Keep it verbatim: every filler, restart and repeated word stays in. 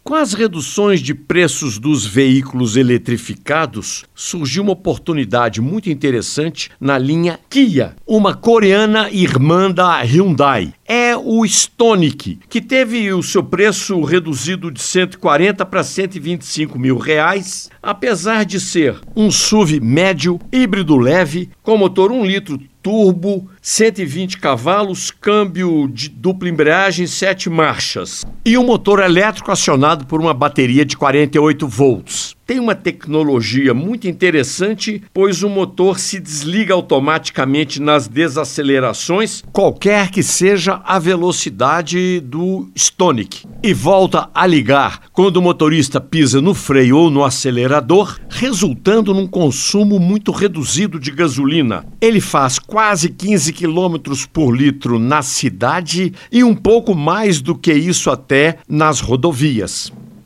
Com as reduções de preços dos veículos eletrificados, surgiu uma oportunidade muito interessante na linha Kia, uma coreana irmã da Hyundai. É o Stonic, que teve o seu preço reduzido de cento e quarenta para cento e vinte e cinco mil reais, apesar de ser um S U V médio, híbrido leve, com motor um litro turbo, cento e vinte cavalos, câmbio de dupla embreagem, sete marchas e um motor elétrico acionado por uma bateria de quarenta e oito volts. Tem uma tecnologia muito interessante, pois o motor se desliga automaticamente nas desacelerações, qualquer que seja a velocidade do Stonic, e volta a ligar quando o motorista pisa no freio ou no acelerador, resultando num consumo muito reduzido de gasolina. Ele faz quase quinze quilômetros por litro na cidade e um pouco mais do que isso até nas rodovias.